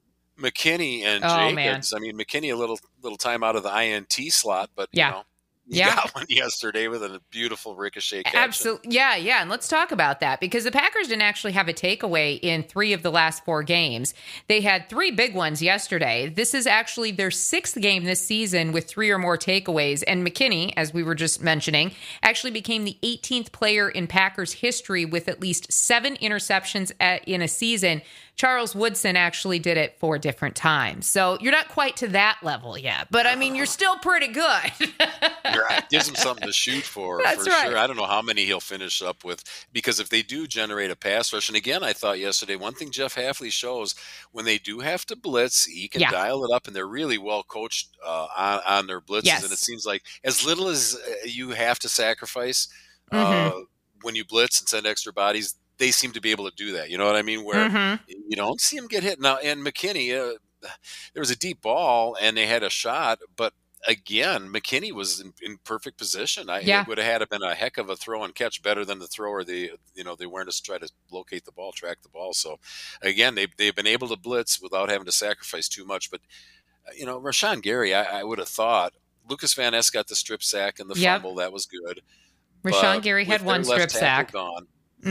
McKinney and Jacobs. I mean, McKinney a little time out of the INT slot, but, He got one yesterday with a beautiful ricochet catch. Absolutely. Yeah. And let's talk about that, because the Packers didn't actually have a takeaway in 3 of the last 4 games. They had 3 big ones yesterday. This is actually their 6th game this season with 3 or more takeaways. And McKinney, as we were just mentioning, actually became the 18th player in Packers history with at least 7 interceptions in a season. Charles Woodson actually did it 4 different times. So you're not quite to that level yet, but I mean, you're still pretty good. Gives him something to shoot for That's right. sure. I don't know how many he'll finish up with, because if they do generate a pass rush, and again, I thought yesterday, one thing Jeff Hafley shows, when they do have to blitz, he can dial it up, and they're really well coached on their blitzes. Yes. And it seems like as little as you have to sacrifice when you blitz and send extra bodies, they seem to be able to do that. You know what I mean? Where you don't see him get hit. Now, and McKinney, there was a deep ball and they had a shot, but again, McKinney was in perfect position. It would have been a heck of a throw and catch, better than the throw or the awareness to try to locate the ball, track the ball. So again, they've been able to blitz without having to sacrifice too much. But Rashawn Gary, I would have thought Lucas Van Ness got the strip sack and the fumble. That was good. Rashawn Gary had 1 strip sack. Gone,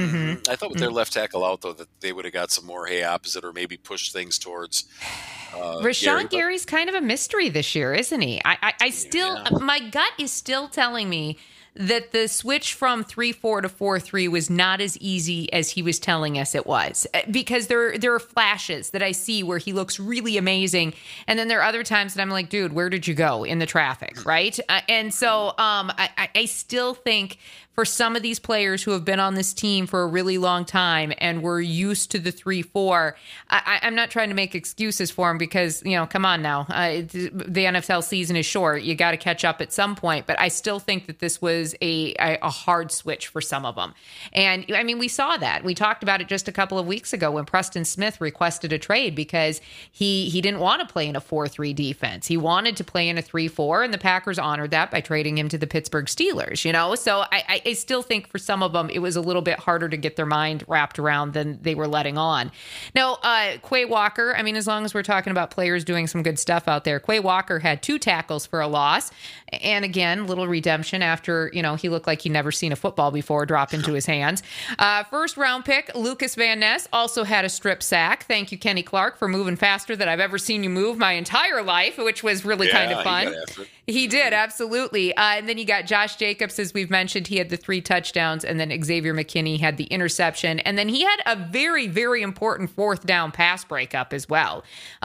I thought with their left tackle out, though, that they would have got some more opposite, or maybe pushed things towards Rashawn Gary's kind of a mystery this year, isn't he? I still, my gut is still telling me that the switch from 3-4 to 4-3 was not as easy as he was telling us it was, because there are flashes that I see where he looks really amazing, and then there are other times that I'm like, dude, where did you go in the traffic, right? And so I still think for some of these players who have been on this team for a really long time and were used to the 3-4, I'm not trying to make excuses for them, because, come on now, the NFL season is short. You got to catch up at some point. But I still think that this was a hard switch for some of them. And I mean, we saw that. We talked about it just a couple of weeks ago when Preston Smith requested a trade because he didn't want to play in a 4-3 defense. He wanted to play in a 3-4, and the Packers honored that by trading him to the Pittsburgh Steelers, So I still think for some of them, it was a little bit harder to get their mind wrapped around than they were letting on. Now, Quay Walker, I mean, as long as we're talking about players doing some good stuff out there, Quay Walker had 2 tackles for a loss. And again, little redemption after, he looked like he'd never seen a football before drop into his hands. First round pick, Lucas Van Ness, also had a strip sack. Thank you, Kenny Clark, for moving faster than I've ever seen you move my entire life, which was really kind of fun. He did, absolutely. And then you got Josh Jacobs, as we've mentioned. He had the 3 touchdowns, and then Xavier McKinney had the interception. And then he had a very, very important 4th down pass breakup as well.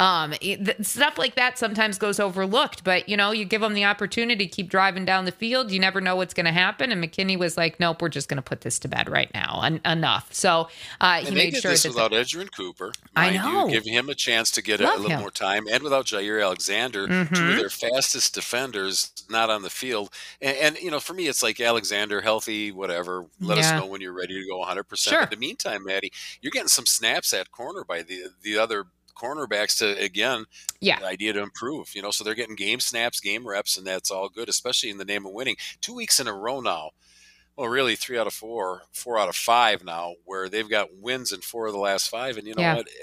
Stuff like that sometimes goes overlooked, but, you give them the opportunity to keep driving down the field. You never know what's going to happen. And McKinney was like, nope, we're just going to put this to bed right now. Enough. So he made sure this without Edgerrin Cooper. I know. Give him a chance to get a little more time, and without Jair Alexander, 2 of their fastest defenders not on the field. And for me, it's like Alexander, healthy, whatever. Let us know when you're ready to go 100%. Sure. In the meantime, Maddie, you're getting some snaps at corner by the other cornerbacks to, again, the idea to improve. So they're getting game snaps, game reps, and that's all good, especially in the name of winning. 2 weeks in a row now. Well, really 3 out of 4, 4 out of 5 now, where they've got wins in 4 of the last 5. And you know what?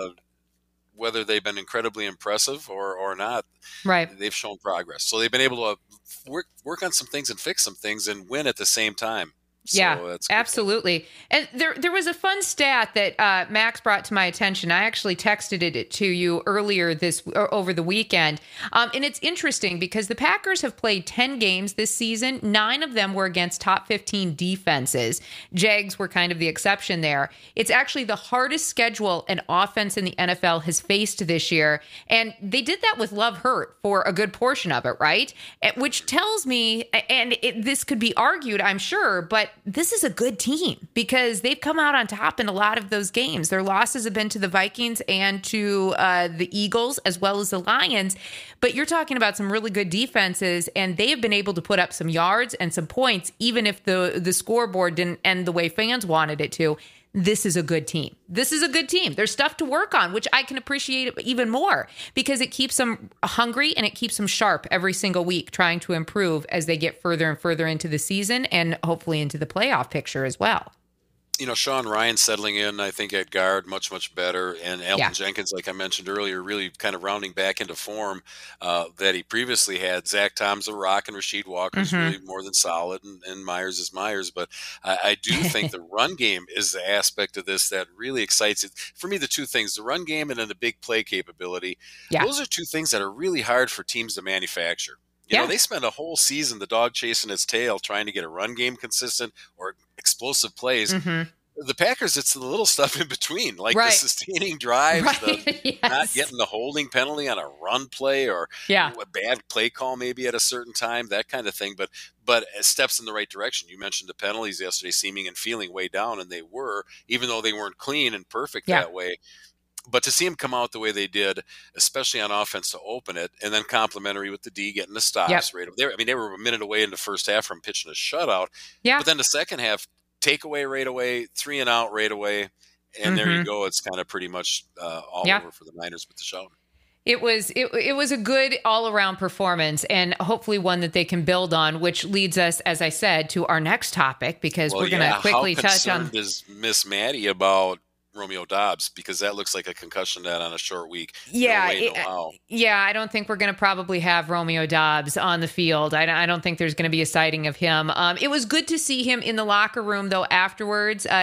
Whether they've been incredibly impressive or not, they've shown progress. So they've been able to work on some things and fix some things and win at the same time. So that's absolutely. And there was a fun stat that Max brought to my attention. I actually texted it to you earlier over the weekend. And it's interesting because the Packers have played 10 games this season. 9 of them were against top 15 defenses. Jags were kind of the exception there. It's actually the hardest schedule an offense in the NFL has faced this year. And they did that with Love Hurt for a good portion of it, right? Which tells me, and this could be argued, I'm sure, but this is a good team because they've come out on top in a lot of those games. Their losses have been to the Vikings and to the Eagles as well as the Lions. But you're talking about some really good defenses, and they have been able to put up some yards and some points, even if the scoreboard didn't end the way fans wanted it to. This is a good team. This is a good team. There's stuff to work on, which I can appreciate even more because it keeps them hungry and it keeps them sharp every single week, trying to improve as they get further and further into the season and hopefully into the playoff picture as well. Sean Ryan settling in, I think, at guard much, much better. And Elton Jenkins, like I mentioned earlier, really kind of rounding back into form that he previously had. Zach Tom's a rock, and Rasheed Walker's really more than solid, and Myers is Myers. But I do think the run game is the aspect of this that really excites it. For me, the 2 things, the run game and then the big play capability, those are 2 things that are really hard for teams to manufacture. You know, they spend a whole season, the dog chasing its tail, trying to get a run game consistent or explosive plays. The Packers, it's the little stuff in between, like the sustaining drives, not getting the holding penalty on a run play or a bad play call maybe at a certain time, that kind of thing. But steps in the right direction. You mentioned the penalties yesterday seeming and feeling way down, and they were, even though they weren't clean and perfect that way. But to see them come out the way they did, especially on offense to open it, and then complimentary with the D getting the stops right over there. I mean, they were a minute away in the first half from pitching a shutout. But then the second half, takeaway right away, 3 and out right away, and there you go. It's kind of pretty much all over for the Niners with the shout. It was a good all-around performance, and hopefully one that they can build on, which leads us, as I said, to our next topic, because we're going to quickly touch on... How concerned is Miss Maddie about Romeo Doubs, because that looks like a concussion net on a short week. I don't think we're going to probably have Romeo Doubs on the field. I don't think there's going to be a sighting of him. It was good to see him in the locker room, though, afterwards.